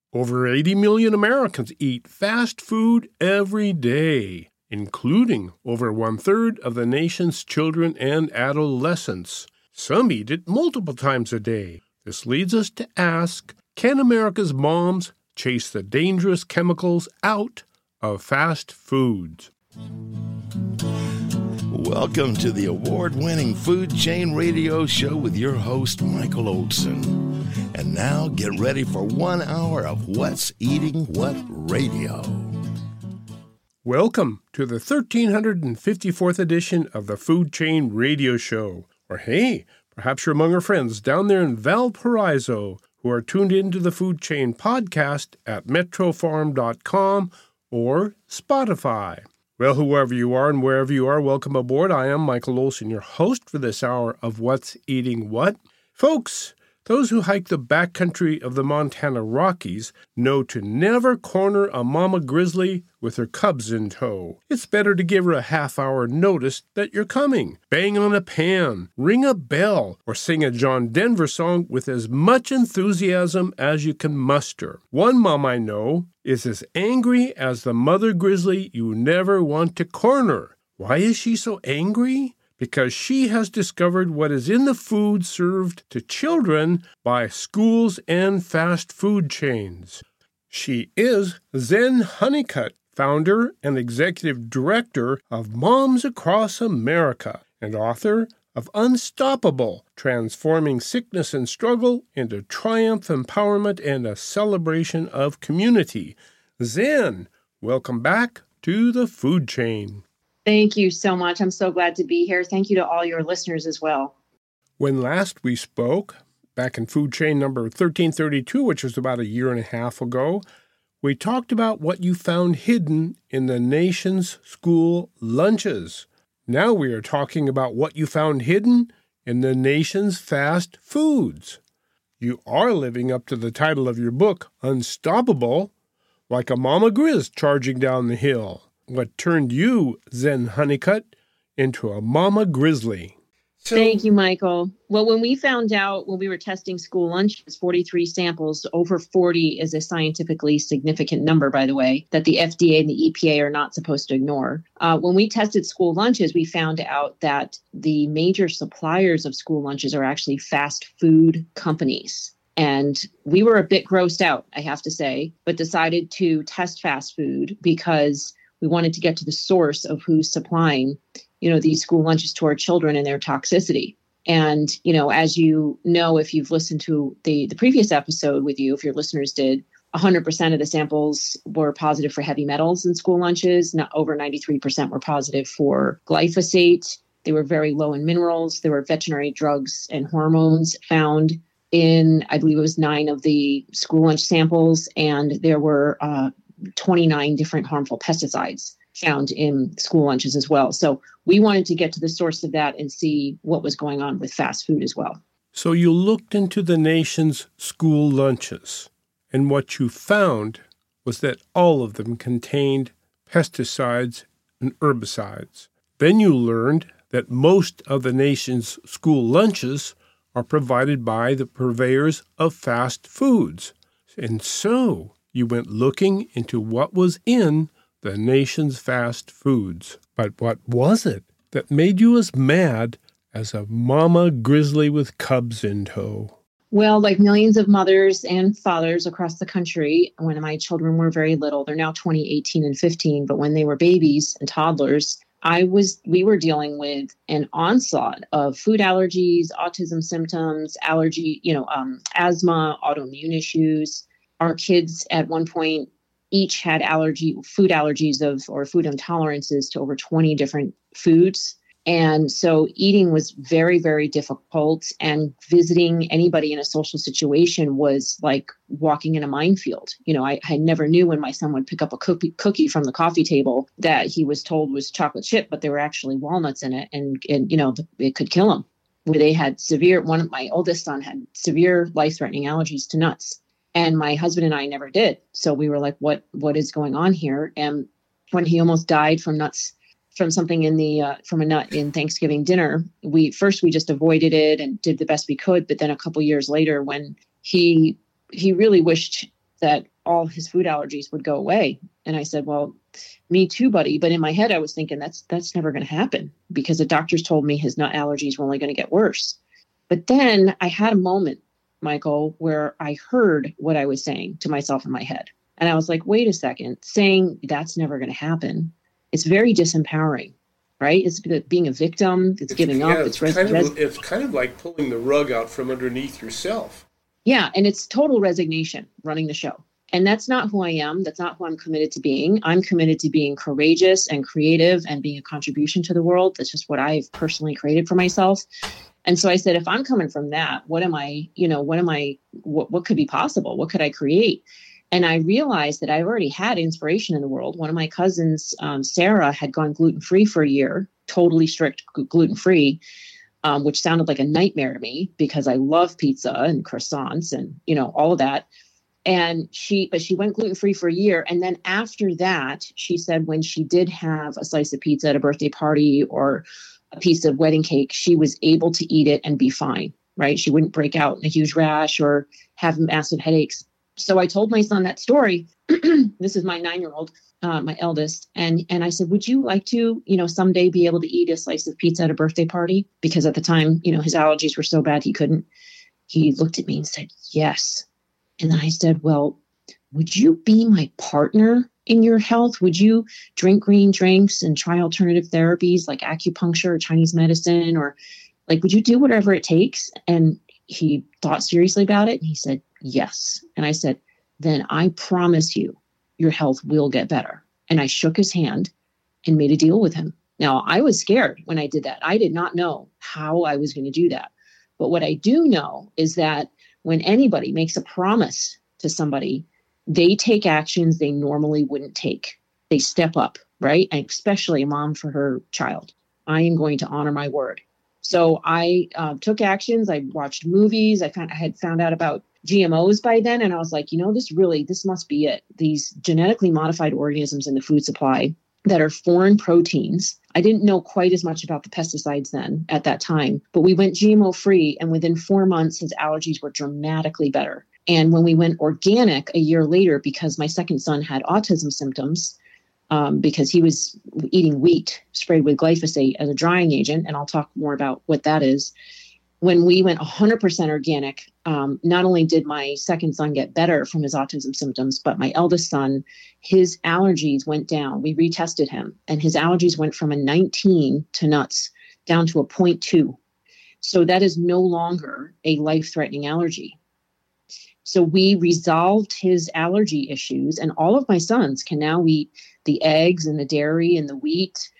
Over 80 million Americans eat fast food every day, including over one-third of the nation's children and adolescents. Some eat it multiple times a day. This leads us to ask, can America's moms chase the dangerous chemicals out of fast foods? Welcome to the award-winning Food Chain Radio Show with your host, Michael Olson. And now get ready for 1 hour of What's Eating What Radio. Welcome to the 1354th edition of the Food Chain Radio Show. Or hey, perhaps you're among our friends down there in Valparaiso who are tuned into the Food Chain podcast at metrofarm.com or Spotify. Well, whoever you are and wherever you are, welcome aboard. I am Michael Olson, your host for this hour of What's Eating What. Folks, those who hike the backcountry of the Montana Rockies know to never corner a mama grizzly with her cubs in tow. It's better to give her a half-hour notice that you're coming. Bang on a pan, ring a bell, or sing a John Denver song with as much enthusiasm as you can muster. One mom I know is as angry as the mother grizzly you never want to corner. Why is she so angry? Because she has discovered what is in the food served to children by schools and fast food chains. She is Zen Honeycutt, founder and executive director of Moms Across America, and author of Unstoppable, Transforming Sickness and Struggle into Triumph, Empowerment, and a Celebration of Community. Zen, welcome back to the Food Chain. Thank you so much. I'm so glad to be here. Thank you to all your listeners as well. When last we spoke, back in Food Chain number 1332, which was about a year and a half ago, we talked about what you found hidden in the nation's school lunches. Now we are talking about what you found hidden in the nation's fast foods. You are living up to the title of your book, Unstoppable, like a mama grizz charging down the hill. What turned you, Zen Honeycutt, into a mama grizzly? Thank you, Michael. Well, when we found out when we were testing school lunches, 43 samples, over 40 is a scientifically significant number, by the way, that the FDA and the EPA are not supposed to ignore. When we tested school lunches, we found out that the major suppliers of school lunches are actually fast food companies. And we were a bit grossed out, I have to say, but decided to test fast food because we wanted to get to the source of who's supplying, these school lunches to our children and their toxicity. And, as you know, if you've listened to the previous episode with you, if your listeners did, 100% of the samples were positive for heavy metals in school lunches. Not over 93% were positive for glyphosate. They were very low in minerals. There were veterinary drugs and hormones found in, I believe it was 9 of the school lunch samples. And there were 29 different harmful pesticides found in school lunches as well. So we wanted to get to the source of that and see what was going on with fast food as well. So you looked into the nation's school lunches, and what you found was that all of them contained pesticides and herbicides. Then you learned that most of the nation's school lunches are provided by the purveyors of fast foods. And so you went looking into what was in the nation's fast foods. But what was it that made you as mad as a mama grizzly with cubs in tow? Well, like millions of mothers and fathers across the country, when my children were very little, they're now 20, 18, and 15, but when they were babies and toddlers, we were dealing with an onslaught of food allergies, autism symptoms, asthma, autoimmune issues. Our kids at one point each had food allergies or food intolerances to over 20 different foods. And so eating was very, very difficult. And visiting anybody in a social situation was like walking in a minefield. I never knew when my son would pick up a cookie from the coffee table that he was told was chocolate chip, but there were actually walnuts in it. And it could kill him. Where they had my oldest son had severe life-threatening allergies to nuts. And my husband and I never did. So we were like, what is going on here? And when he almost died from nuts, from something from a nut in Thanksgiving dinner, we just avoided it and did the best we could. But then a couple years later, when he really wished that all his food allergies would go away. And I said, well, me too, buddy. But in my head, I was thinking that's never going to happen because the doctors told me his nut allergies were only going to get worse. But then I had a moment, Michael, where I heard what I was saying to myself in my head. And I was like, wait a second, saying that's never going to happen. It's very disempowering, right? It's being a victim. It's giving up. It's kind of like pulling the rug out from underneath yourself. Yeah. And it's total resignation running the show. And that's not who I am. That's not who I'm committed to being. I'm committed to being courageous and creative and being a contribution to the world. That's just what I've personally created for myself. And so I said, if I'm coming from that, what could be possible? What could I create? And I realized that I already had inspiration in the world. One of my cousins, Sarah, had gone gluten-free for a year, totally strict gluten-free, which sounded like a nightmare to me because I love pizza and croissants and, all of that. And she went gluten-free for a year. And then after that, she said when she did have a slice of pizza at a birthday party or a piece of wedding cake, she was able to eat it and be fine, right? She wouldn't break out in a huge rash or have massive headaches. So I told my son that story. This is my 9-year-old, my eldest. And I said, would you like to, someday be able to eat a slice of pizza at a birthday party? Because at the time, his allergies were so bad he couldn't. He looked at me and said, yes. And then I said, well, would you be my partner in your health? Would you drink green drinks and try alternative therapies like acupuncture or Chinese medicine? Or would you do whatever it takes? And he thought seriously about it. And he said, yes. And I said, then I promise you, your health will get better. And I shook his hand and made a deal with him. Now, I was scared when I did that. I did not know how I was going to do that. But what I do know is that when anybody makes a promise to somebody, they take actions they normally wouldn't take. They step up, right? And especially a mom for her child. I am going to honor my word. So I took actions. I watched movies. I had found out about GMOs by then. And I was like, this must be it. These genetically modified organisms in the food supply that are foreign proteins. I didn't know quite as much about the pesticides then at that time, but we went GMO free. And within 4 months, his allergies were dramatically better. And when we went organic a year later, because my second son had autism symptoms, because he was eating wheat sprayed with glyphosate as a drying agent, and I'll talk more about what that is. When we went 100% organic, not only did my second son get better from his autism symptoms, but my eldest son, his allergies went down. We retested him, and his allergies went from a 19 to nuts down to a 0.2. So that is no longer a life-threatening allergy. So we resolved his allergy issues, and all of my sons can now eat the eggs and the dairy and the wheat.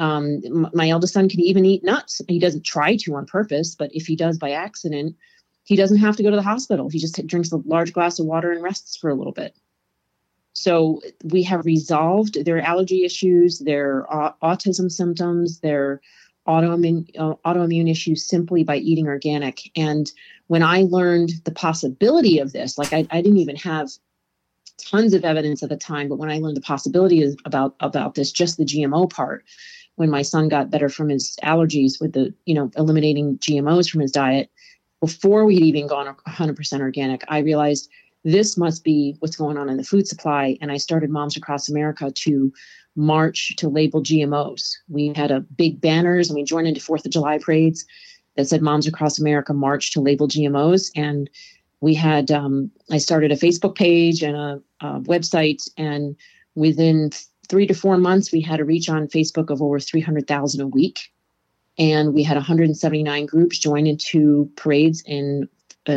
My eldest son can even eat nuts. He doesn't try to on purpose, but if he does by accident, he doesn't have to go to the hospital. He just drinks a large glass of water and rests for a little bit. So we have resolved their allergy issues, their autism symptoms, their autoimmune issues simply by eating organic. And when I learned the possibility of this, I didn't even have tons of evidence at the time, but when I learned the possibility about this, just the GMO part, when my son got better from his allergies with the, eliminating GMOs from his diet, before we had even gone 100% organic, I realized this must be what's going on in the food supply. And I started Moms Across America to march to label GMOs. We had a big banners and we joined into 4th of July parades that said Moms Across America march to label GMOs. And we had, I started a Facebook page and a website, and within 3 to 4 months, we had a reach on Facebook of over 300,000 a week. And we had 179 groups join into parades in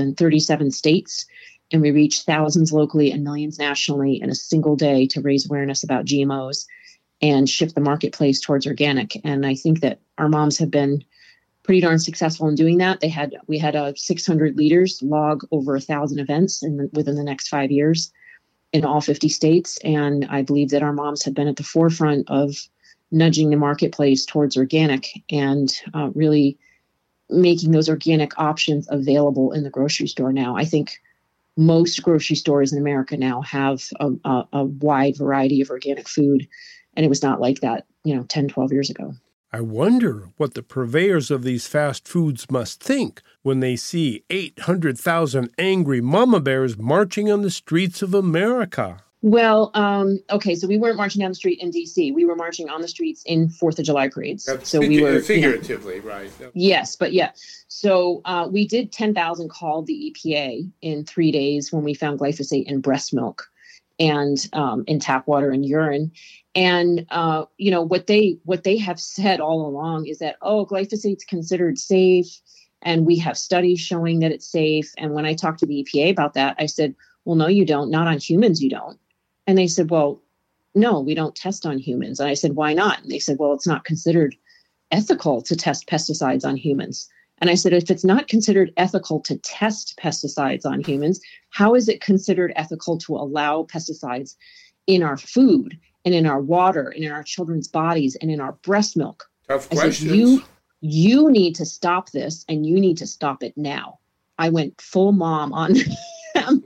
37 states. And we reached thousands locally and millions nationally in a single day to raise awareness about GMOs and shift the marketplace towards organic. And I think that our moms have been pretty darn successful in doing that. We had 600 leaders log over 1,000 events within the next 5 years in all 50 states. And I believe that our moms have been at the forefront of nudging the marketplace towards organic and really making those organic options available in the grocery store now. I think most grocery stores in America now have a wide variety of organic food, and it was not like that, 10, 12 years ago. I wonder what the purveyors of these fast foods must think when they see 800,000 angry mama bears marching on the streets of America. Well, okay, so we weren't marching down the street in D.C. We were marching on the streets in 4th of July parades. That's so we were figuratively, right? Yes, but yeah. So we did 10,000 called the EPA in 3 days when we found glyphosate in breast milk and in tap water and urine. And what they have said all along is that, glyphosate's considered safe, and we have studies showing that it's safe. And when I talked to the EPA about that, I said, well, no, you don't. Not on humans, you don't. And they said, well, no, we don't test on humans. And I said, why not? And they said, well, it's not considered ethical to test pesticides on humans. And I said, if it's not considered ethical to test pesticides on humans, how is it considered ethical to allow pesticides in our food and in our water and in our children's bodies and in our breast milk? Tough questions. I said, you need to stop this, and you need to stop it now. I went full mom on them.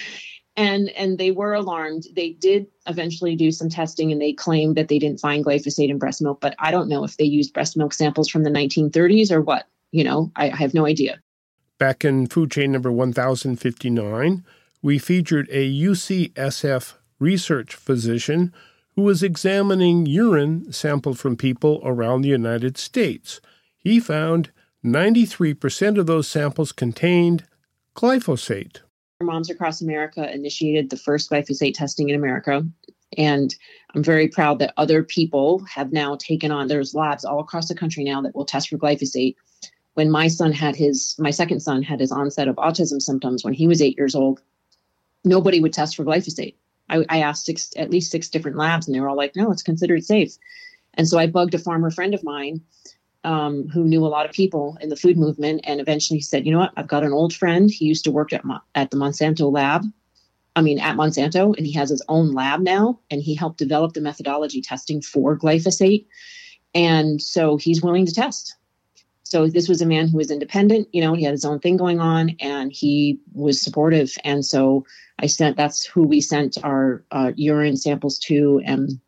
And they were alarmed. They did eventually do some testing, and they claimed that they didn't find glyphosate in breast milk. But I don't know if they used breast milk samples from the 1930s or what. I have no idea. Back in Food Chain number 1059, we featured a UCSF research physician who was examining urine sampled from people around the United States. He found 93% of those samples contained glyphosate. Moms Across America initiated the first glyphosate testing in America. And I'm very proud that other people have now taken on, there's labs all across the country now that will test for glyphosate. When my second son had his onset of autism symptoms when he was 8 years old, nobody would test for glyphosate. I asked at least 6 different labs, and they were all like, no, it's considered safe. And so I bugged a farmer friend of mine who knew a lot of people in the food movement, and eventually he said, you know what, I've got an old friend. He used to work at the Monsanto lab. At Monsanto, and he has his own lab now, and he helped develop the methodology testing for glyphosate. And so he's willing to test. So this was a man who was independent, he had his own thing going on, and he was supportive. And so that's who we sent our urine samples to,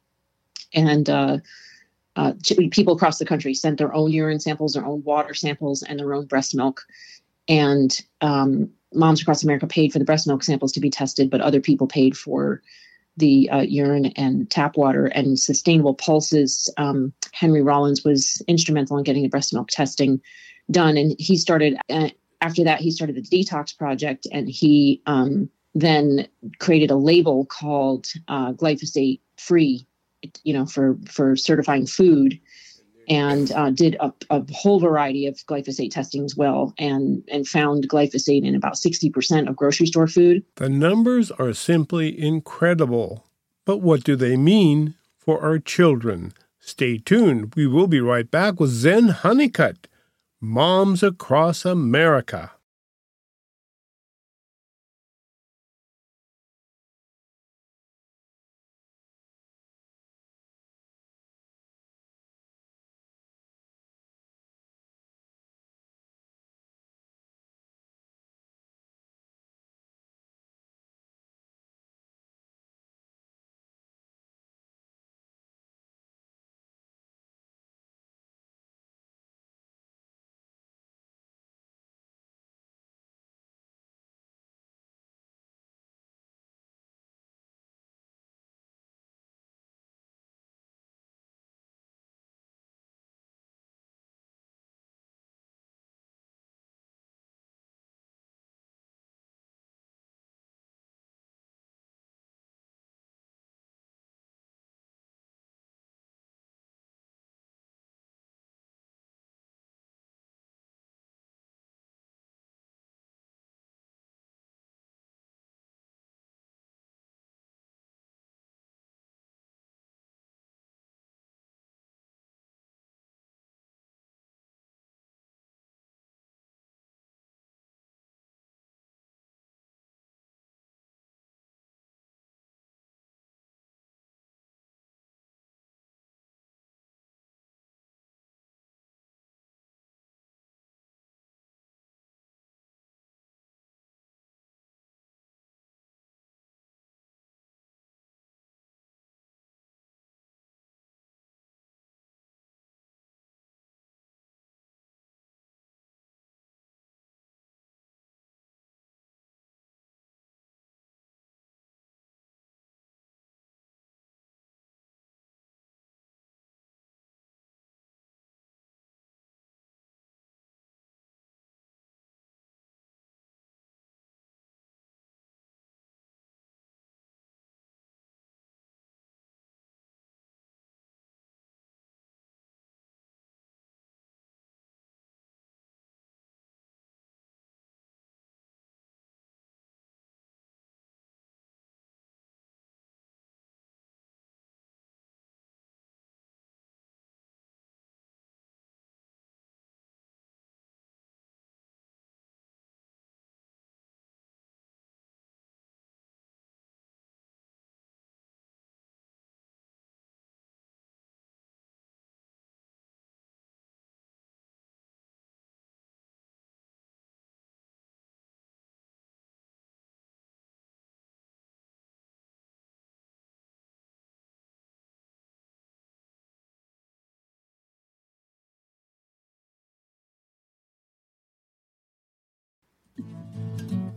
and people across the country sent their own urine samples, their own water samples, and their own breast milk. And Moms Across America paid for the breast milk samples to be tested, but other people paid for the urine and tap water. And Sustainable Pulses, Henry Rollins was instrumental in getting the breast milk testing done. And he started, after that, he started the Detox Project, and he then created a label called glyphosate free, for certifying food, and did a whole variety of glyphosate testing as well, and found glyphosate in about 60% of grocery store food. The numbers are simply incredible. But what do they mean for our children? Stay tuned. We will be right back with Zen Honeycutt, Moms Across America.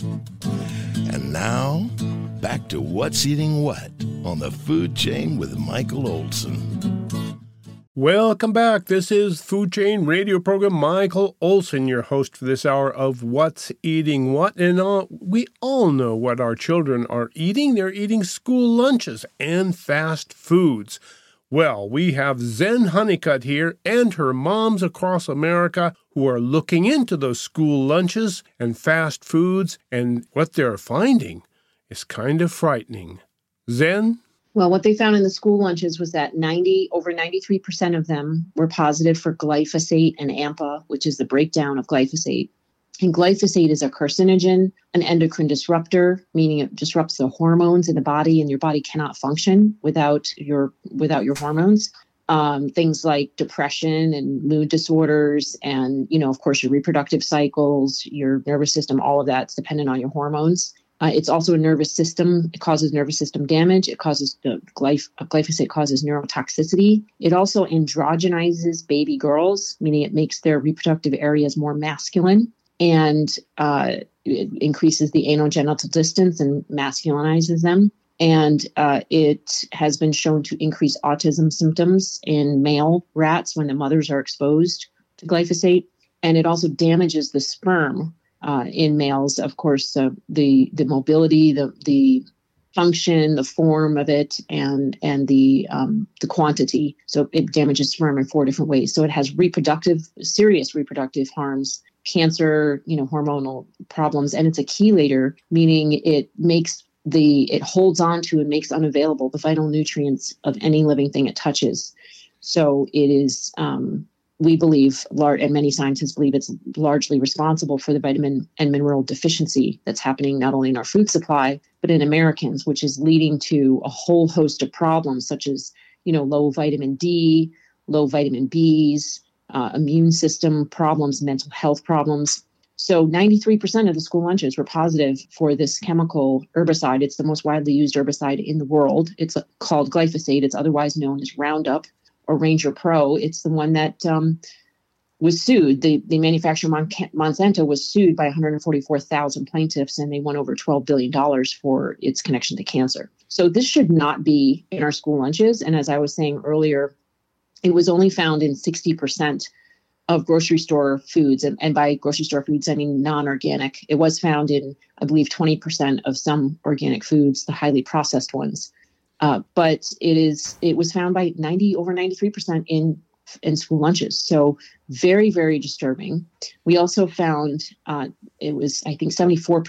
And now, back to What's Eating What on the Food Chain with Michael Olson. Welcome back. This is Food Chain Radio Program. Michael Olson, your host for this hour of What's Eating What. And we all know what our children are eating. They're eating school lunches and fast foods. Well, we have Zen Honeycutt here and her moms across America who are looking into those school lunches and fast foods, and what they're finding is kind of frightening. Zen? Well, what they found in the school lunches was that over 93% of them were positive for glyphosate and AMPA, which is the breakdown of glyphosate. And glyphosate is a carcinogen, an endocrine disruptor, meaning it disrupts the hormones in the body, and your body cannot function without your hormones. Things like depression and mood disorders and, of course, your reproductive cycles, your nervous system, all of that's dependent on your hormones. It's also a nervous system. It causes nervous system damage. It causes glyphosate causes neurotoxicity. It also androgenizes baby girls, meaning it makes their reproductive areas more masculine. And it increases the anogenital distance and masculinizes them. And it has been shown to increase autism symptoms in male rats when the mothers are exposed to glyphosate. And it also damages the sperm in males. Of course, the mobility, the function, the form of it, and the quantity. So it damages sperm in 4 different ways. So it has serious reproductive harms. Cancer, hormonal problems, and it's a chelator, meaning it holds on to and makes unavailable the vital nutrients of any living thing it touches. So it is, we believe, and many scientists believe, it's largely responsible for the vitamin and mineral deficiency that's happening not only in our food supply, but in Americans, which is leading to a whole host of problems such as, low vitamin D, low vitamin Bs, immune system problems, mental health problems. So 93% of the school lunches were positive for this chemical herbicide. It's the most widely used herbicide in the world. It's called glyphosate. It's otherwise known as Roundup or Ranger Pro. It's the one that was sued. The manufacturer Monsanto was sued by 144,000 plaintiffs, and they won over $12 billion for its connection to cancer. So this should not be in our school lunches. And as I was saying earlier, it was only found in 60% of grocery store foods. And by grocery store foods, I mean non-organic. It was found in, I believe, 20% of some organic foods, the highly processed ones. But it was found by over 93% in school lunches. So very, very disturbing. We also found it was, I think,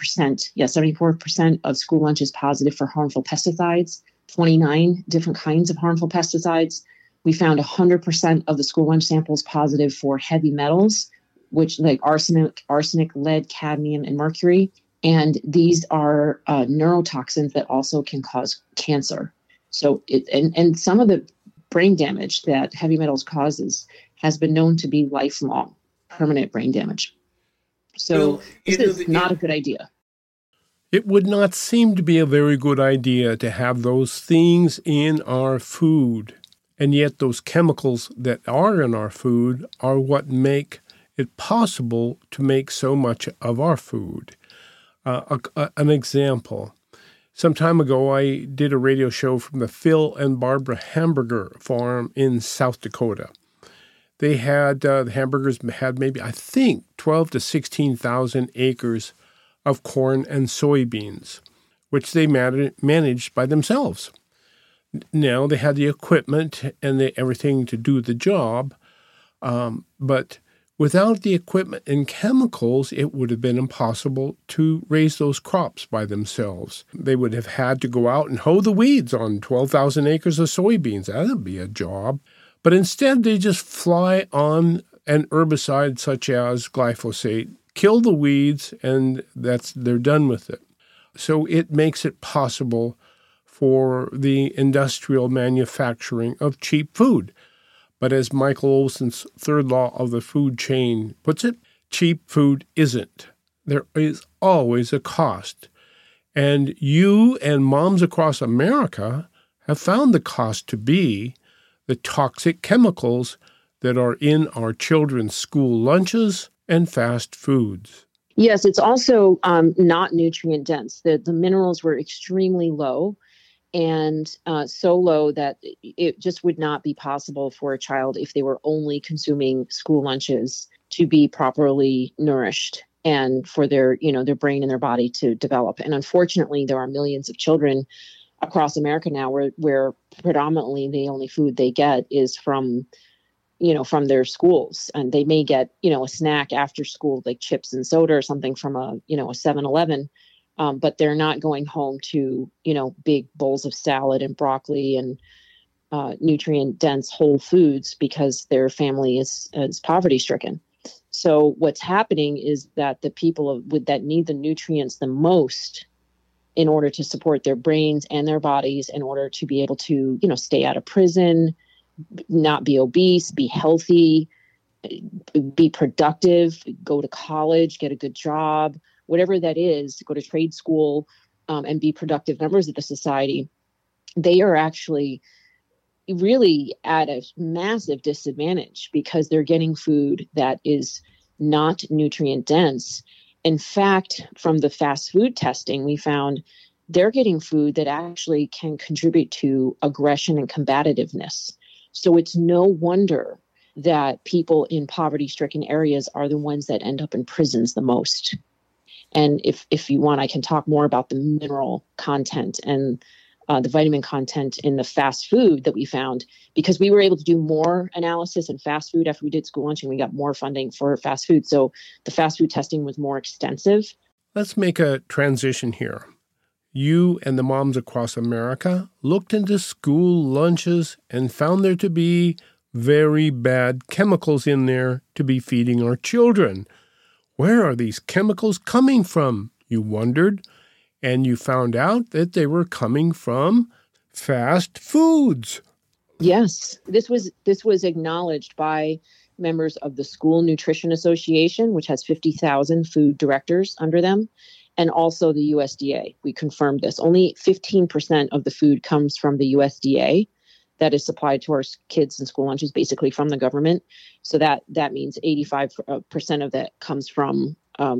74% of school lunches positive for harmful pesticides, 29 different kinds of harmful pesticides. We found 100% of the school lunch samples positive for heavy metals, which like arsenic, lead, cadmium, and mercury. And these are neurotoxins that also can cause cancer. So and some of the brain damage that heavy metals causes has been known to be lifelong, permanent brain damage. So this is not a good idea. It would not seem to be a very good idea to have those things in our food. And yet those chemicals that are in our food are what make it possible to make so much of our food. An example. Some time ago, I did a radio show from the Phil and Barbara Hamburger Farm in South Dakota. They had, the hamburgers had maybe, I think, 12 to 16,000 acres of corn and soybeans, which they managed by themselves. Now, they had the equipment and everything to do the job, but without the equipment and chemicals, it would have been impossible to raise those crops by themselves. They would have had to go out and hoe the weeds on 12,000 acres of soybeans. That would be a job. But instead, they just fly on an herbicide such as glyphosate, kill the weeds, and they're done with it. So it makes it possible for the industrial manufacturing of cheap food. But as Michael Olson's third law of the food chain puts it, cheap food isn't. There is always a cost. And you and moms across America have found the cost to be the toxic chemicals that are in our children's school lunches and fast foods. Yes, it's also not nutrient dense. The minerals were extremely low, and so low that it just would not be possible for a child, if they were only consuming school lunches, to be properly nourished and for their brain and their body to develop. And unfortunately, there are millions of children across America now where predominantly the only food they get is from their schools, and they may get, a snack after school, like chips and soda or something from a 7-Eleven. But they're not going home to, big bowls of salad and broccoli and nutrient dense whole foods, because their family is poverty stricken. So what's happening is that the people that need the nutrients the most in order to support their brains and their bodies, in order to be able to, stay out of prison, not be obese, be healthy, be productive, go to college, get a good job, whatever that is, go to trade school, and be productive members of the society, they are actually really at a massive disadvantage because they're getting food that is not nutrient dense. In fact, from the fast food testing, we found they're getting food that actually can contribute to aggression and combativeness. So it's no wonder that people in poverty-stricken areas are the ones that end up in prisons the most. And if you want, I can talk more about the mineral content and the vitamin content in the fast food that we found, because we were able to do more analysis in fast food after we did school lunch, and we got more funding for fast food. So the fast food testing was more extensive. Let's make a transition here. You and the moms across America looked into school lunches and found there to be very bad chemicals in there to be feeding our children. Where are these chemicals coming from, you wondered, and you found out that they were coming from fast foods. Yes, this was acknowledged by members of the School Nutrition Association, which has 50,000 food directors under them, and also the USDA. We confirmed this. Only 15% of the food comes from the USDA that is supplied to our kids in school lunches, basically from the government. So that means 85% of that comes from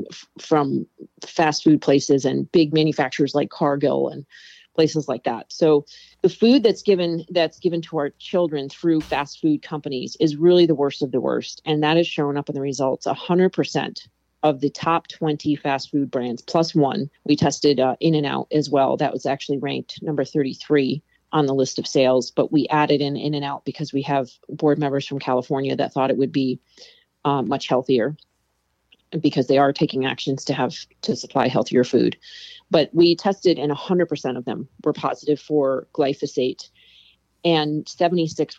fast food places and big manufacturers like Cargill and places like that. So the food that's given to our children through fast food companies is really the worst of the worst. And that is shown up in the results. 100% of the top 20 fast food brands, plus one, we tested In-N-Out as well. That was actually ranked number 33 on the list of sales, but we added in In-N-Out because we have board members from California that thought it would be much healthier, because they are taking actions to supply healthier food. But we tested, and 100% of them were positive for glyphosate, and 76%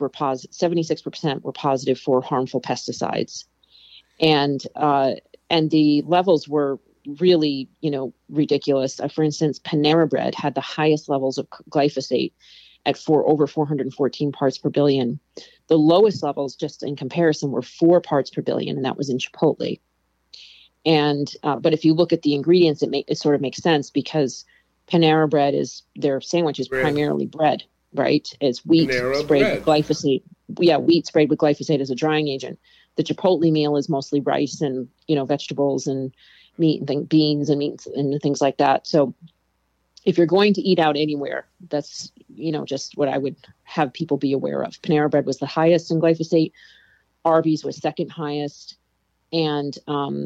were positive for harmful pesticides. And the levels were really, ridiculous. For instance, Panera Bread had the highest levels of glyphosate at over 414 parts per billion. The lowest levels, just in comparison, were 4 parts per billion, and that was in Chipotle. And but if you look at the ingredients, it sort of makes sense, because Panera Bread their sandwich is primarily bread, right? It's wheat sprayed with glyphosate. Yeah, wheat sprayed with glyphosate as a drying agent. The Chipotle meal is mostly rice and vegetables and meat and beans and meats and things like that. So if you're going to eat out anywhere, that's just what I would have people be aware of. Panera Bread was the highest in glyphosate. Arby's was second highest. And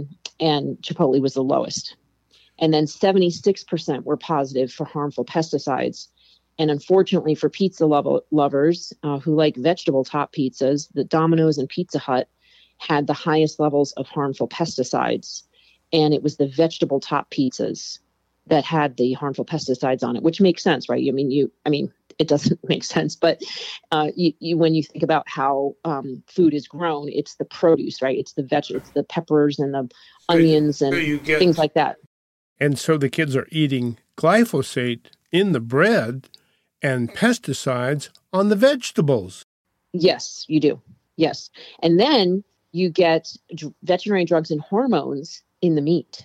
Chipotle was the lowest. And then 76% were positive for harmful pesticides. And unfortunately for pizza lovers who like vegetable top pizzas, the Domino's and Pizza Hut had the highest levels of harmful pesticides. And it was the vegetable top pizzas that had the harmful pesticides on it, which makes sense, right? I mean, it doesn't make sense, but when you think about how food is grown, it's the produce, right? It's it's the peppers and the onions and things like that. And so the kids are eating glyphosate in the bread and pesticides on the vegetables. Yes, you do. Yes. And then you get veterinary drugs and hormones in the meat.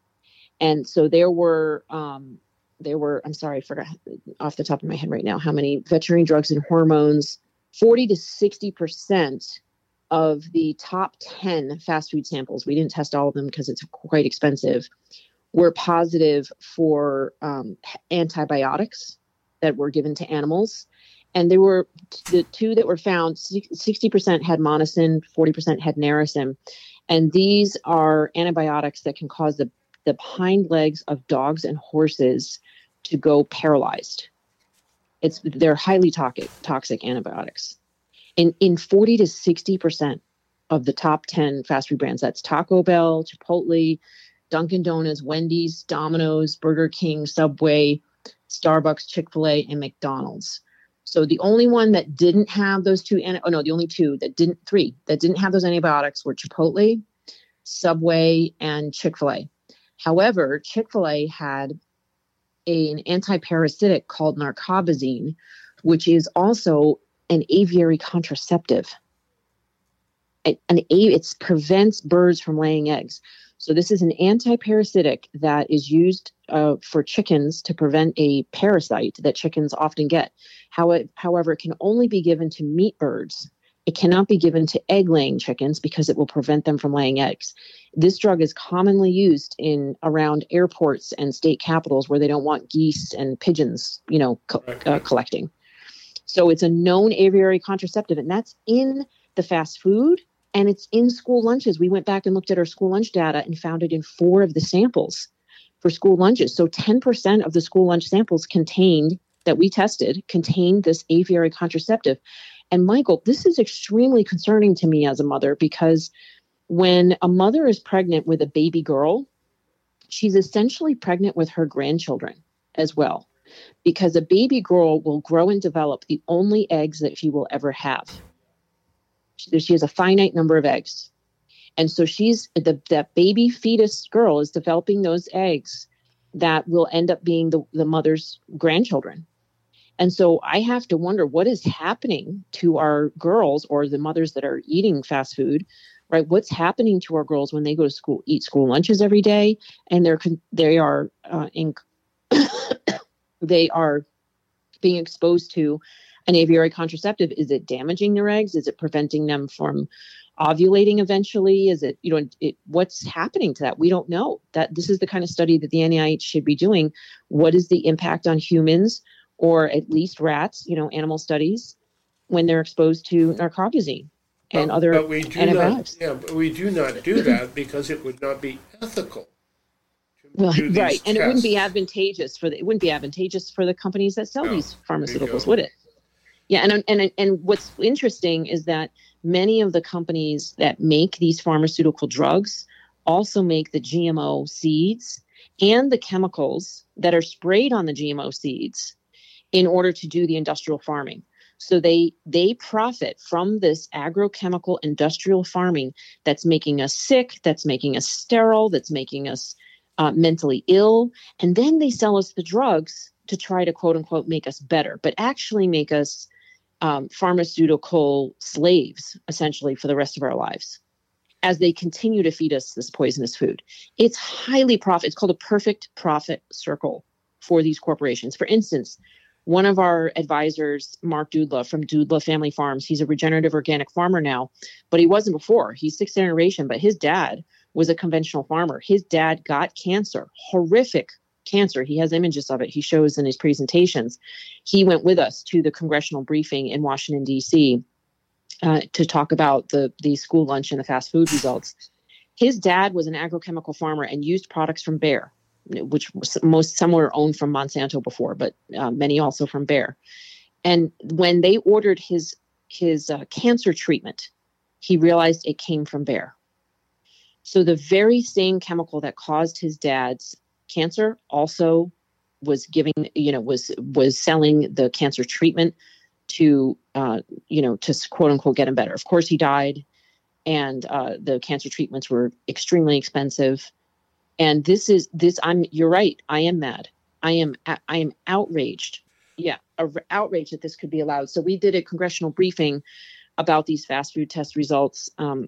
And so there were, I'm sorry, I forgot off the top of my head right now how many veterinary drugs and hormones. 40 to 60% of the top 10 fast food samples, we didn't test all of them because it's quite expensive, were positive for antibiotics that were given to animals. And there were the two that were found, 60% had monosin, 40% had narasin. And these are antibiotics that can cause the hind legs of dogs and horses to go paralyzed. They're highly toxic antibiotics. In 40 to 60% of the top 10 fast food brands, that's Taco Bell, Chipotle, Dunkin' Donuts, Wendy's, Domino's, Burger King, Subway, Starbucks, Chick-fil-A, and McDonald's. So the only one that didn't have those three that didn't have those antibiotics were Chipotle, Subway, and Chick-fil-A. However, Chick-fil-A had an antiparasitic called narcobazine, which is also an aviary contraceptive. It prevents birds from laying eggs. So this is an antiparasitic that is used for chickens to prevent a parasite that chickens often get. However, it can only be given to meat birds. It cannot be given to egg-laying chickens because it will prevent them from laying eggs. This drug is commonly used around airports and state capitals where they don't want geese and pigeons, collecting. So it's a known aviary contraceptive, and that's in the fast food. And it's in school lunches. We went back and looked at our school lunch data and found it in 4 of the samples for school lunches. So 10% of the school lunch samples that we tested contained this aviary contraceptive. And Michael, this is extremely concerning to me as a mother, because when a mother is pregnant with a baby girl, she's essentially pregnant with her grandchildren as well, because a baby girl will grow and develop the only eggs that she will ever have. She has a finite number of eggs. And so that baby fetus girl is developing those eggs that will end up being the mother's grandchildren. And so I have to wonder what is happening to our girls, or the mothers that are eating fast food, right? What's happening to our girls when they go to school, eat school lunches every day, and they are being exposed to an aviary contraceptive? Is it damaging their eggs? Is it preventing them from ovulating eventually? Is it, what's happening to that? We don't know. That this is the kind of study that the NIH should be doing. What is the impact on humans, or at least rats, animal studies, when they're exposed to narcobazine and other antibiotics? But we do not do that because it would not be ethical. Well, right. And it wouldn't be advantageous for the companies that sell these pharmaceuticals, would it? Yeah, and what's interesting is that many of the companies that make these pharmaceutical drugs also make the GMO seeds and the chemicals that are sprayed on the GMO seeds in order to do the industrial farming. So they profit from this agrochemical industrial farming that's making us sick, that's making us sterile, that's making us mentally ill. And then they sell us the drugs to try to, quote unquote, make us better, but actually make us pharmaceutical slaves, essentially, for the rest of our lives, as they continue to feed us this poisonous food. It's highly profit. It's called a perfect profit circle for these corporations. For instance, one of our advisors, Mark Dudla from Dudla Family Farms, he's a regenerative organic farmer now, but he wasn't before. He's 6th generation, but his dad was a conventional farmer. His dad got cancer, horrific cancer. He has images of it. He shows in his presentations. He went with us to the congressional briefing in Washington, D.C. To talk about the school lunch and the fast food results. His dad was an agrochemical farmer and used products from Bayer, which some were owned from Monsanto before, but many also from Bayer. And when they ordered his cancer treatment, he realized it came from Bayer. So the very same chemical that caused his dad's cancer also was was selling the cancer treatment to quote unquote get him better. Of course, he died, and the cancer treatments were extremely expensive. And you're right. I am mad. I am outraged. Yeah, outraged that this could be allowed. So we did a congressional briefing about these fast food test results,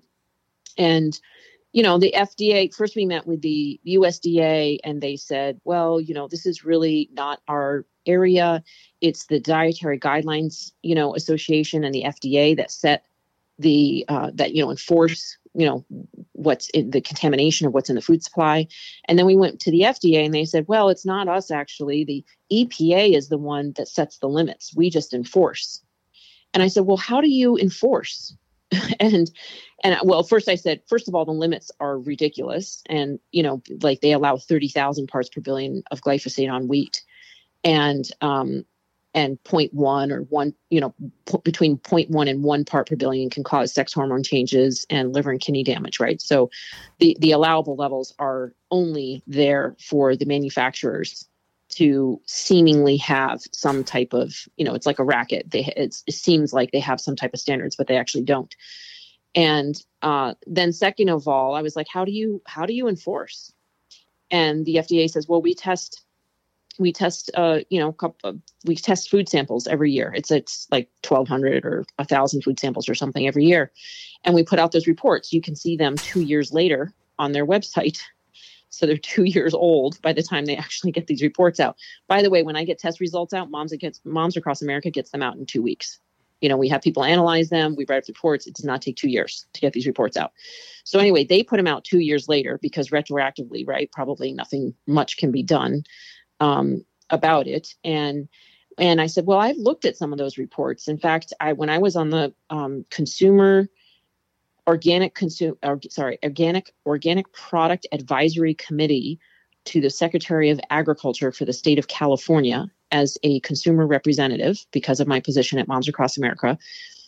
and the FDA, first we met with the USDA, and they said, well, this is really not our area. It's the Dietary Guidelines, Association and the FDA that set enforce, what's in the contamination of what's in the food supply. And then we went to the FDA and they said, well, it's not us, actually. The EPA is the one that sets the limits. We just enforce. And I said, well, how do you enforce? And first I said, first of all, the limits are ridiculous. And, like they allow 30,000 parts per billion of glyphosate on wheat and 0.1 or 1, between 0.1 and 1 part per billion can cause sex hormone changes and liver and kidney damage, right? So the allowable levels are only there for the manufacturers to seemingly have some type of, it's like a racket. It seems like they have some type of standards, but they actually don't. And then second of all, I was like, how do you enforce? And the FDA says, well, we test food samples every year. It's like 1,200 or 1,000 food samples or something every year. And we put out those reports. You can see them 2 years later on their website. So they're 2 years old by the time they actually get these reports out. By the way, when I get test results out, Moms Across America gets them out in 2 weeks. We have people analyze them. We write up reports. It does not take 2 years to get these reports out. So anyway, they put them out 2 years later because retroactively, right, probably nothing much can be done about it. And I said, well, I've looked at some of those reports. In fact, when I was on the Organic Product Advisory Committee to the Secretary of Agriculture for the state of California as a consumer representative because of my position at Moms Across America,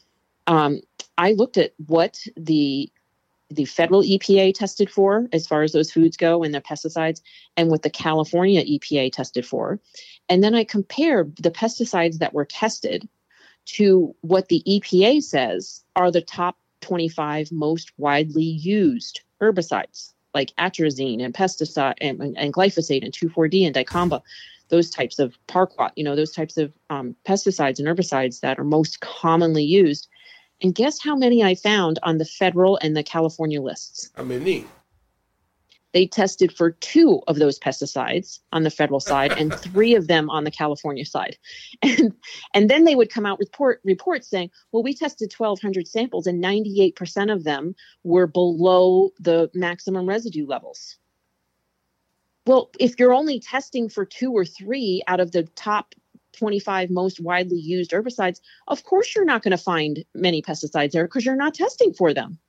I looked at what the federal EPA tested for as far as those foods go and the pesticides and what the California EPA tested for. And then I compared the pesticides that were tested to what the EPA says are the top 25 most widely used herbicides like atrazine and pesticide and glyphosate and 2,4-D and dicamba, those types of Parquat, those types of pesticides and herbicides that are most commonly used. And guess how many I found on the federal and the California lists? How many? They tested for 2 of those pesticides on the federal side and 3 of them on the California side. And then they would come out with reports saying, well, we tested 1,200 samples and 98% of them were below the maximum residue levels. Well, if you're only testing for 2 or 3 out of the top 25 most widely used herbicides, of course you're not going to find many pesticides there because you're not testing for them.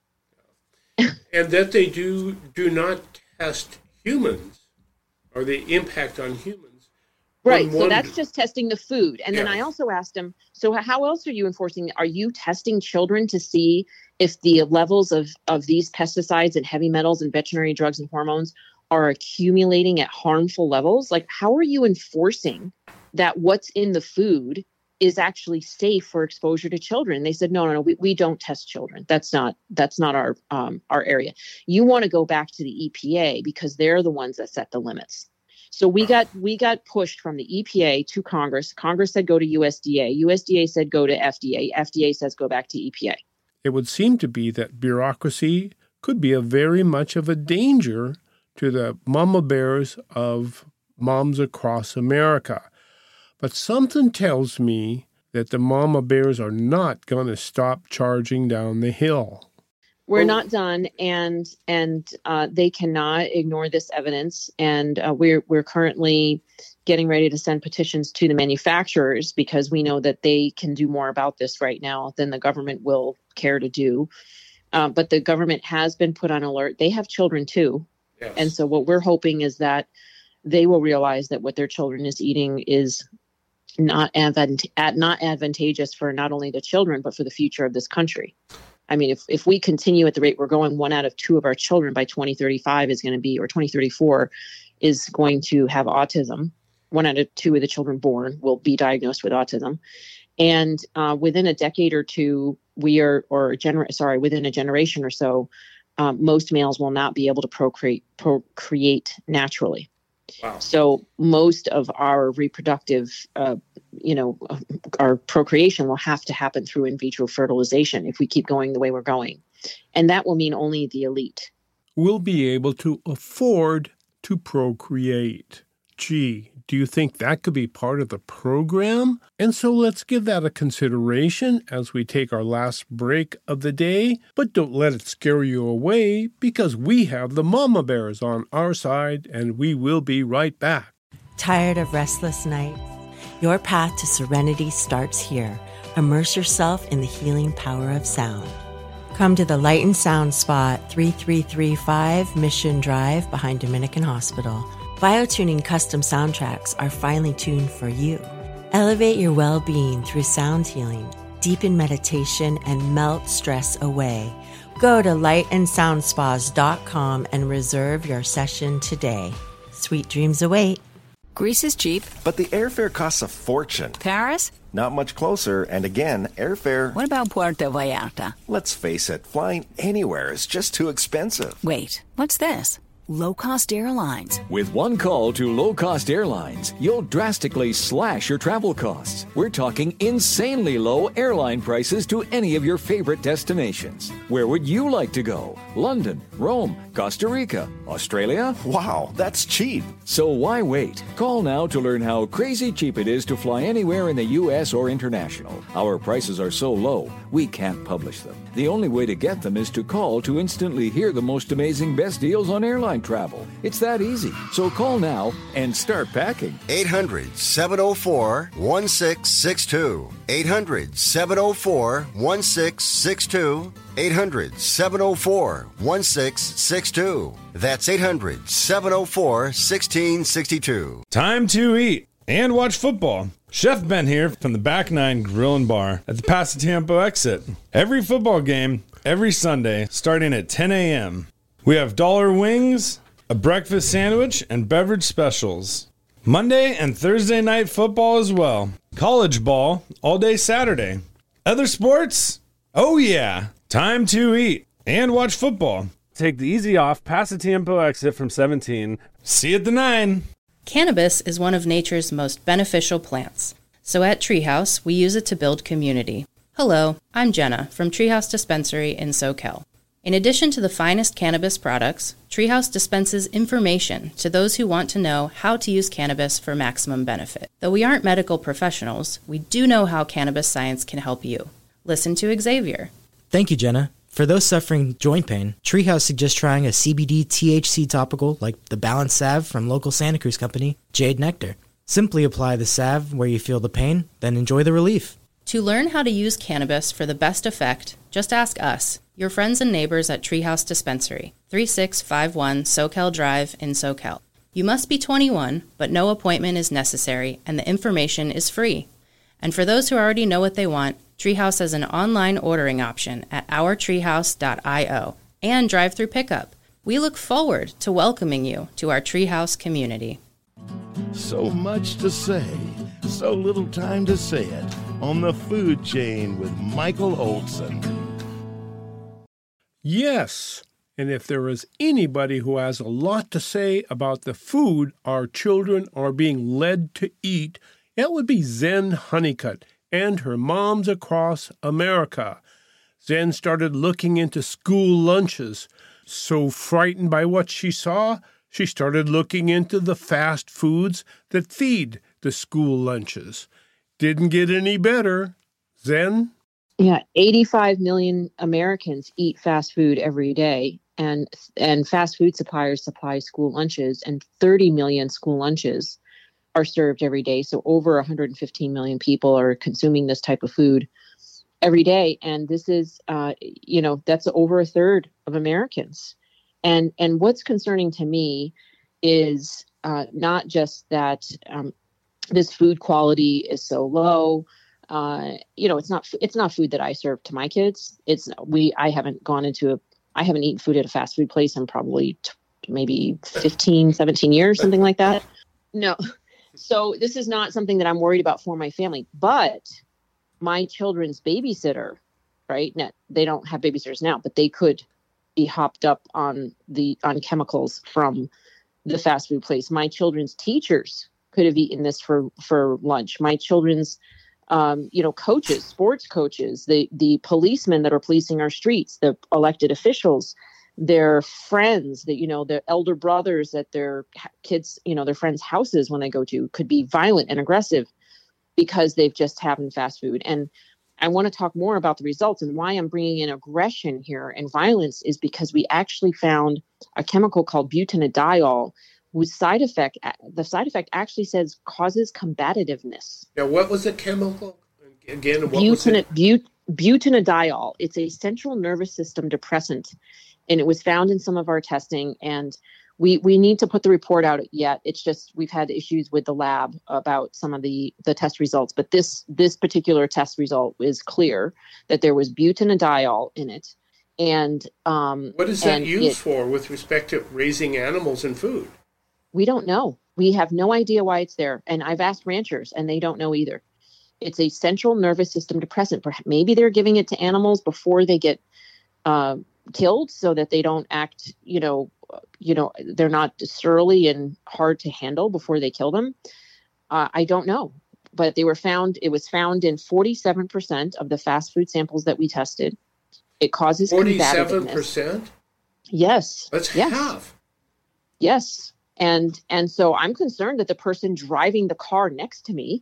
And that they do not test humans or the impact on humans. Right. So that's just testing the food. And then I also asked him, so how else are you enforcing? Are you testing children to see if the levels of these pesticides and heavy metals and veterinary drugs and hormones are accumulating at harmful levels? Like, how are you enforcing that what's in the food is actually safe for exposure to children? They said, no, we don't test children. That's not our area. You want to go back to the EPA because they're the ones that set the limits. So we got pushed from the EPA to Congress. Congress said go to USDA. USDA said go to FDA. FDA says go back to EPA. It would seem to be that bureaucracy could be very much of a danger to the mama bears of Moms Across America. But something tells me that the mama bears are not going to stop charging down the hill. We're not done, and they cannot ignore this evidence. And we're currently getting ready to send petitions to the manufacturers because we know that they can do more about this right now than the government will care to do. But the government has been put on alert. They have children too. Yes. And so what we're hoping is that they will realize that what their children is eating is not advantageous for not only the children, but for the future of this country. I mean, if we continue at the rate we're going, 1 out of 2 of our children by 2035 is going to be, or 2034 is going to have autism. 1 out of 2 of the children born will be diagnosed with autism. And within a decade or two, within a generation or so, most males will not be able to procreate naturally. Wow. So most of our reproductive, our procreation will have to happen through in vitro fertilization if we keep going the way we're going. And that will mean only the elite will be able to afford to procreate. Gee, do you think that could be part of the program? And so let's give that a consideration as we take our last break of the day. But don't let it scare you away, because we have the Mama Bears on our side, and we will be right back. Tired of restless nights? Your path to serenity starts here. Immerse yourself in the healing power of sound. Come to the Light and Sound Spot, 3335 Mission Drive behind Dominican Hospital. Biotuning custom soundtracks are finely tuned for you. Elevate your well-being through sound healing, deepen meditation, and melt stress away. Go to lightandsoundspas.com and reserve your session today. Sweet dreams await. Greece is cheap. But the airfare costs a fortune. Paris? Not much closer, and again, airfare... What about Puerto Vallarta? Let's face it, flying anywhere is just too expensive. Wait, what's this? Low-cost airlines. With one call to low-cost airlines, you'll drastically slash your travel costs. We're talking insanely low airline prices to any of your favorite destinations. Where would you like to go? London, Rome, Costa Rica, Australia? Wow, that's cheap. So why wait? Call now to learn how crazy cheap it is to fly anywhere in the U.S. or international. Our prices are so low, we can't publish them. The only way to get them is to call to instantly hear the most amazing best deals on airline travel. It's that easy. So call now and start packing. 800-704-1662. 800-704-1662. 800-704-1662. That's 800-704-1662. Time to eat and watch football. Chef Ben here from the Back Nine Grill and Bar at the Pasatiempo exit. Every football game, every Sunday, starting at 10 a.m. We have dollar wings, a breakfast sandwich, and beverage specials. Monday and Thursday night football as well. College ball all day Saturday. Other sports? Oh yeah. Time to eat and watch football. Take the easy off Pasatiempo exit from 17. See you at the 9. Cannabis is one of nature's most beneficial plants. So at Treehouse, we use it to build community. Hello, I'm Jenna from Treehouse Dispensary in SoCal. In addition to the finest cannabis products, Treehouse dispenses information to those who want to know how to use cannabis for maximum benefit. Though we aren't medical professionals, we do know how cannabis science can help you. Listen to Xavier. Thank you, Jenna. For those suffering joint pain, Treehouse suggests trying a CBD THC topical like the Balance Salve from local Santa Cruz company, Jade Nectar. Simply apply the salve where you feel the pain, then enjoy the relief. To learn how to use cannabis for the best effect, just ask us, your friends and neighbors at Treehouse Dispensary, 3651 SoCal Drive in SoCal. You must be 21, but no appointment is necessary, and the information is free. And for those who already know what they want, Treehouse has an online ordering option at ourtreehouse.io and drive-through pickup. We look forward to welcoming you to our Treehouse community. So much to say, so little time to say it on the Food Chain with Michael Olson. Yes, and if there is anybody who has a lot to say about the food our children are being led to eat, it would be Zen Honeycutt and her moms across America. Zen started looking into school lunches. So frightened by what she saw, she started looking into the fast foods that feed the school lunches. Didn't get any better. Zen? Yeah, 85 million Americans eat fast food every day, and fast food suppliers supply school lunches, and 30 million school lunches are served every day. So over 115 million people are consuming this type of food every day. And this is, that's over a third of Americans. And what's concerning to me is not just that this food quality is so low. It's not food that I serve to my kids. I haven't eaten food at a fast food place in probably maybe 15, 17 years, something like that. No. So this is not something that I'm worried about for my family, but my children's babysitter, right? Now, they don't have babysitters now, but they could be hopped up on chemicals from the fast food place. My children's teachers could have eaten this for lunch. My children's, coaches, sports coaches, the policemen that are policing our streets, the elected officials, their friends, that, their elder brothers at their kids, their friends' houses when they go to, could be violent and aggressive because they've just having fast food. And I want to talk more about the results, and why I'm bringing in aggression here and violence is because we actually found a chemical called butanediol, whose the side effect actually says causes combativeness. Now, what was the chemical again? What was it? Butanediol. It's a central nervous system depressant, and it was found in some of our testing. And we need to put the report out yet. It's just we've had issues with the lab about some of the test results. But this particular test result is clear that there was butanediol in it. And what is that used for with respect to raising animals and food? We don't know. We have no idea why it's there. And I've asked ranchers, and they don't know either. It's a central nervous system depressant. Maybe they're giving it to animals before they get killed, so that they don't act, they're not surly and hard to handle before they kill them. I don't know. But it was found in 47% of the fast food samples that we tested. It causes 47%? Yes. That's half. Yes. And so I'm concerned that the person driving the car next to me,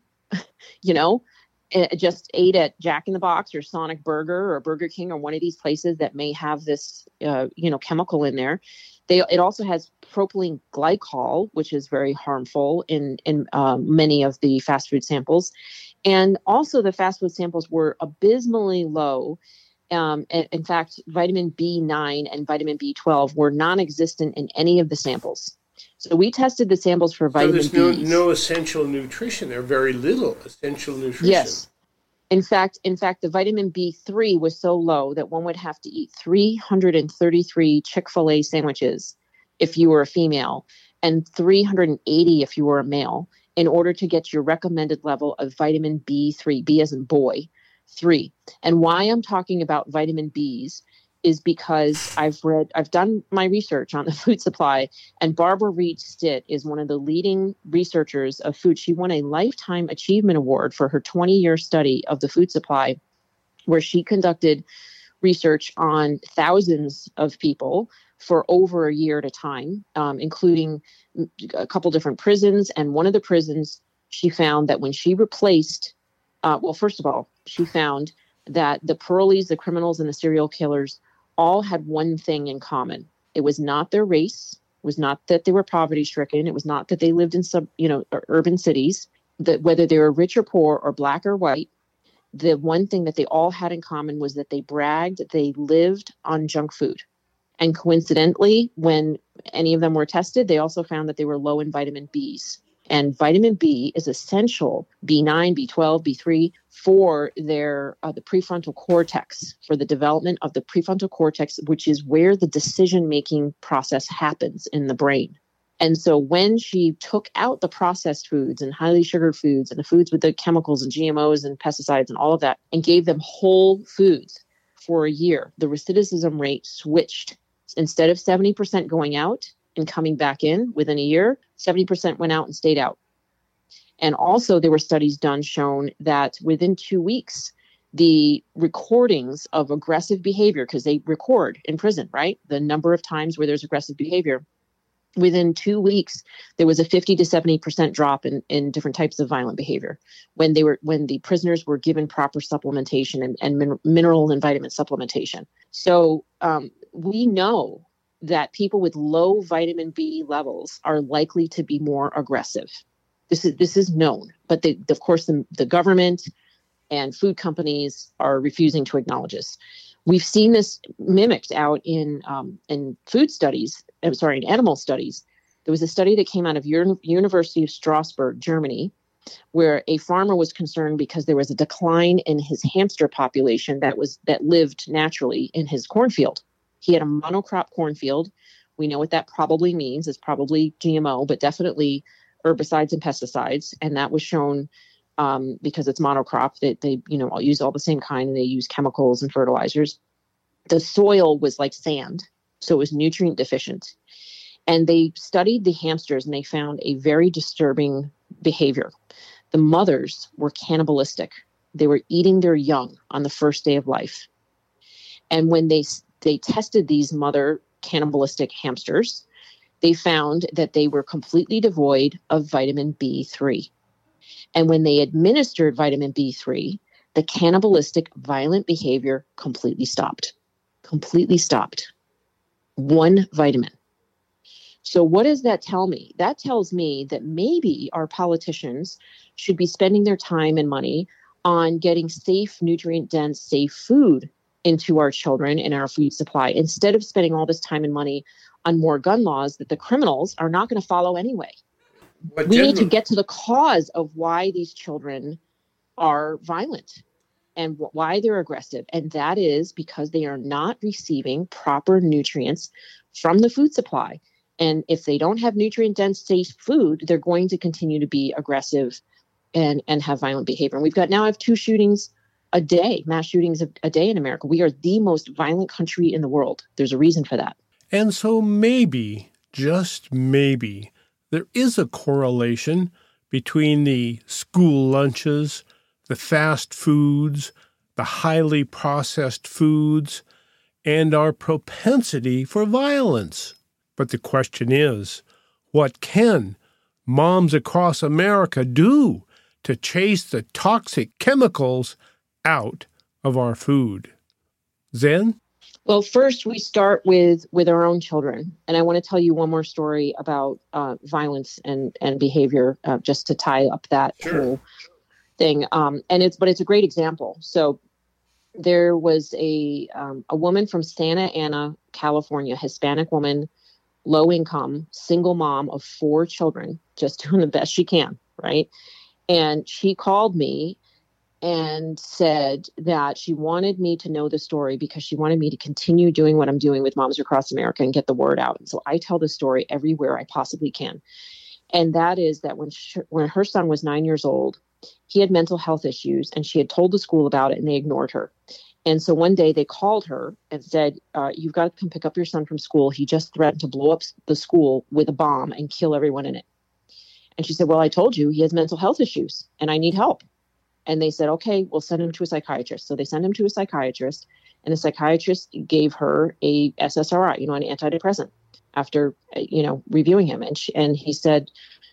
just ate at Jack in the Box or Sonic Burger or Burger King or one of these places that may have this, chemical in there. It also has propylene glycol, which is very harmful in many of the fast food samples. And also the fast food samples were abysmally low. In fact, vitamin B9 and vitamin B12 were non-existent in any of the samples. So we tested the samples for vitamin B. So there's no essential nutrition there, very little essential nutrition. Yes. In fact, the vitamin B3 was so low that one would have to eat 333 Chick-fil-A sandwiches if you were a female and 380 if you were a male in order to get your recommended level of vitamin B3, B as in boy, 3. And why I'm talking about vitamin Bs is because I've done my research on the food supply, and Barbara Reed Stitt is one of the leading researchers of food. She won a Lifetime Achievement Award for her 20-year study of the food supply, where she conducted research on thousands of people for over a year at a time, including a couple different prisons. And one of the prisons, she found that when she replaced, first of all, she found that the parolees, the criminals, and the serial killers all had one thing in common. It was not their race. It was not that they were poverty stricken. It was not that they lived in urban cities, that whether they were rich or poor or black or white. The one thing that they all had in common was that they bragged that they lived on junk food. And coincidentally, when any of them were tested, they also found that they were low in vitamin Bs. And vitamin B is essential, B9, B12, B3, for the prefrontal cortex, for the development of the prefrontal cortex, which is where the decision-making process happens in the brain. And so when she took out the processed foods and highly sugared foods and the foods with the chemicals and GMOs and pesticides and all of that, and gave them whole foods for a year, the recidivism rate switched. Instead of 70% going out and coming back in within a year, 70% went out and stayed out. And also there were studies done shown that within 2 weeks, the recordings of aggressive behavior, because they record in prison, right? The number of times where there's aggressive behavior. Within 2 weeks, there was a 50 to 70% drop in different types of violent behavior when the prisoners were given proper supplementation and mineral and vitamin supplementation. So we know that people with low vitamin B levels are likely to be more aggressive. This is known, but of course the government and food companies are refusing to acknowledge this. We've seen this mimicked out in food studies. In animal studies. There was a study that came out of University of Strasbourg, Germany, where a farmer was concerned because there was a decline in his hamster population that lived naturally in his cornfield. He had a monocrop cornfield. We know what that probably means. It's probably GMO, but definitely herbicides and pesticides. And that was shown because it's monocrop that they use all the same kind, and they use chemicals and fertilizers. The soil was like sand, so it was nutrient deficient. And they studied the hamsters, and they found a very disturbing behavior. The mothers were cannibalistic. They were eating their young on the first day of life. And when they tested these mother cannibalistic hamsters, they found that they were completely devoid of vitamin B3. And when they administered vitamin B3, the cannibalistic violent behavior completely stopped. Completely stopped. One vitamin. So what does that tell me? That tells me that maybe our politicians should be spending their time and money on getting safe, nutrient-dense, safe food into our children and our food supply, instead of spending all this time and money on more gun laws that the criminals are not going to follow anyway. We need to get to the cause of why these children are violent and why they're aggressive. And that is because they are not receiving proper nutrients from the food supply. And if they don't have nutrient-dense, safe food, they're going to continue to be aggressive and have violent behavior. And we've got now I have 2 shootings a day, mass shootings a day in America. We are the most violent country in the world. There's a reason for that. And so maybe, just maybe, there is a correlation between the school lunches, the fast foods, the highly processed foods, and our propensity for violence. But the question is, what can moms across America do to chase the toxic chemicals out of our food? Zen? Well, first we start with our own children. And I want to tell you one more story about violence and behavior, just to tie up that whole thing. But it's a great example. So there was a woman from Santa Ana, California, Hispanic woman, low income, single mom of 4 children, just doing the best she can, right? And she called me and said that she wanted me to know the story because she wanted me to continue doing what I'm doing with Moms Across America and get the word out. And so I tell the story everywhere I possibly can. And that is that when her son was 9 years old, he had mental health issues, and she had told the school about it, and they ignored her. And so one day they called her and said, you've got to come pick up your son from school. He just threatened to blow up the school with a bomb and kill everyone in it. And she said, well, I told you he has mental health issues and I need help. And they said, okay, we'll send him to a psychiatrist. So they sent him to a psychiatrist, and the psychiatrist gave her a SSRI, an antidepressant, after, reviewing him. And she said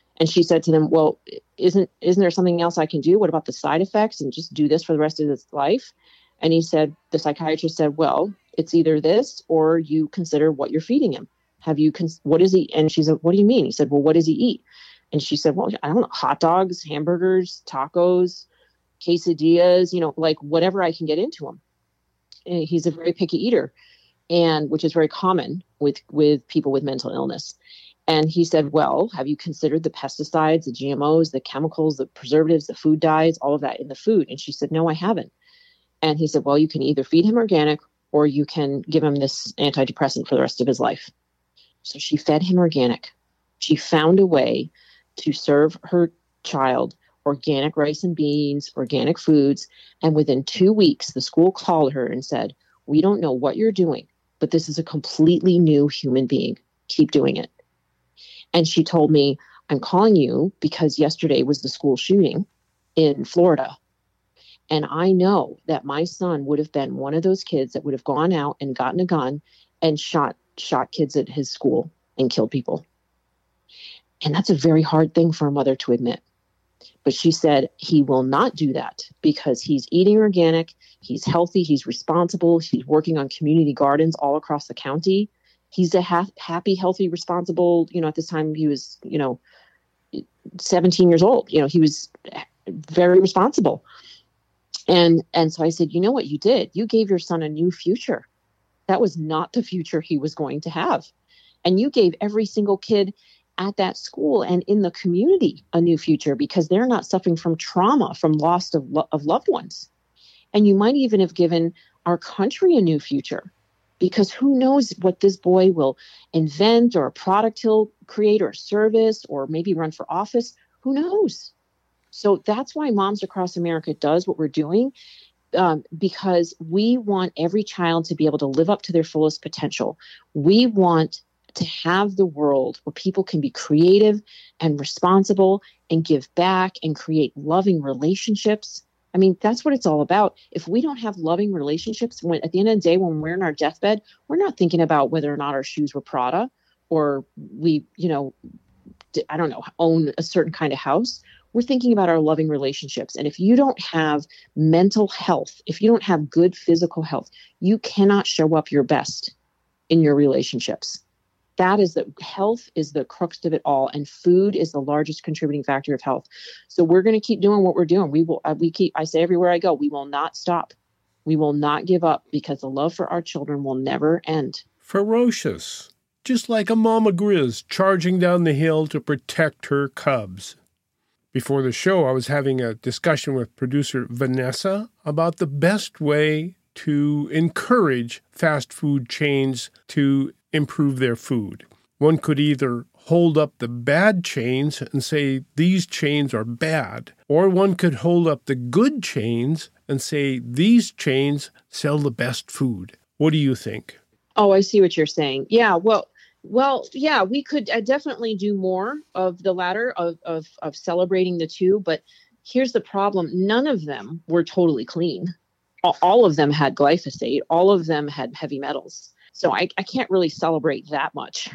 to them, well, isn't there something else I can do? What about the side effects, and just do this for the rest of his life? And the psychiatrist said, well, it's either this or you consider what you're feeding him. What does he? And she said, what do you mean? He said, well, what does he eat? And she said, well, I don't know, hot dogs, hamburgers, tacos, quesadillas, like whatever I can get into him. And he's a very picky eater, and which is very common with people with mental illness. And he said, well, have you considered the pesticides, the GMOs, the chemicals, the preservatives, the food dyes, all of that in the food? And she said, no, I haven't. And he said, well, you can either feed him organic or you can give him this antidepressant for the rest of his life. So she fed him organic. She found a way to serve her child organic rice and beans, organic foods. And within 2 weeks, the school called her and said, we don't know what you're doing, but this is a completely new human being. Keep doing it. And she told me, I'm calling you because yesterday was the school shooting in Florida. And I know that my son would have been one of those kids that would have gone out and gotten a gun and shot kids at his school and killed people. And that's a very hard thing for a mother to admit. But she said he will not do that because he's eating organic, he's healthy, he's responsible, he's working on community gardens all across the county. He's a happy, healthy, responsible, at this time he was, 17 years old. He was very responsible. And so I said, you know what you did? You gave your son a new future. That was not the future he was going to have. And you gave every single kid at that school and in the community a new future because they're not suffering from trauma, from loss of loved ones. And you might even have given our country a new future because who knows what this boy will invent, or a product he'll create, or a service, or maybe run for office. Who knows? So that's why Moms Across America does what we're doing, because we want every child to be able to live up to their fullest potential. We want to have the world where people can be creative and responsible and give back and create loving relationships. I mean, that's what it's all about. If we don't have loving relationships, at the end of the day, when we're in our deathbed, we're not thinking about whether or not our shoes were Prada or we, I don't know, own a certain kind of house. We're thinking about our loving relationships. And if you don't have mental health, if you don't have good physical health, you cannot show up your best in your relationships. Health is the crux of it all. And food is the largest contributing factor of health. So we're going to keep doing what we're doing. I say everywhere I go, we will not stop. We will not give up because the love for our children will never end. Ferocious, just like a mama grizz charging down the hill to protect her cubs. Before the show, I was having a discussion with producer Vanessa about the best way to encourage fast food chains to improve their food. One could either hold up the bad chains and say these chains are bad, or one could hold up the good chains and say these chains sell the best food. What do you think? Oh, I see what you're saying. Yeah, well, yeah, we could definitely do more of the latter of celebrating the two, but here's the problem. None of them were totally clean. All of them had glyphosate. All of them had heavy metals. So I can't really celebrate that much.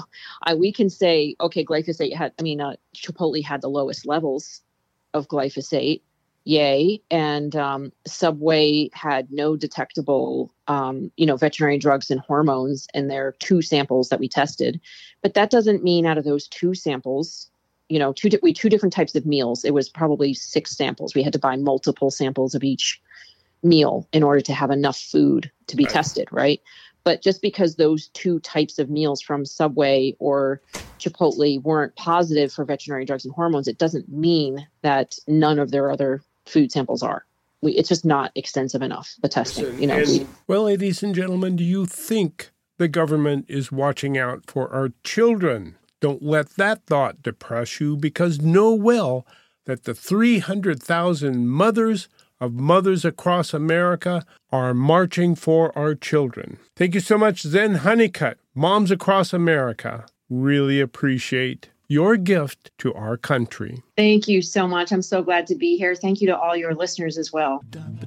We can say, okay, glyphosate Chipotle had the lowest levels of glyphosate. Yay. And Subway had no detectable, veterinary drugs and hormones in their 2 samples that we tested. But that doesn't mean out of those 2 samples, we had 2 different types of meals. It was probably 6 samples. We had to buy multiple samples of each meal in order to have enough food to be tested, right? But just because those 2 types of meals from Subway or Chipotle weren't positive for veterinary drugs and hormones, it doesn't mean that none of their other food samples are. It's just not extensive enough, the testing. Well, ladies and gentlemen, do you think the government is watching out for our children? Don't let that thought depress you, because know well that the 300,000 mothers across America are marching for our children. Thank you so much, Zen Honeycutt, Moms Across America. Really appreciate your gift to our country. Thank you so much. I'm so glad to be here. Thank you to all your listeners as well.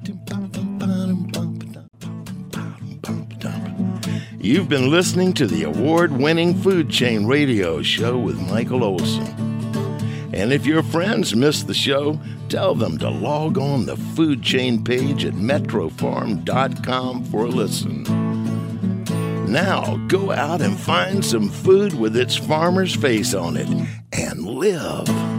You've been listening to the award-winning Food Chain Radio Show with Michael Olson. And if your friends missed the show, tell them to log on the Food Chain page at metrofarm.com for a listen. Now, go out and find some food with its farmer's face on it and live.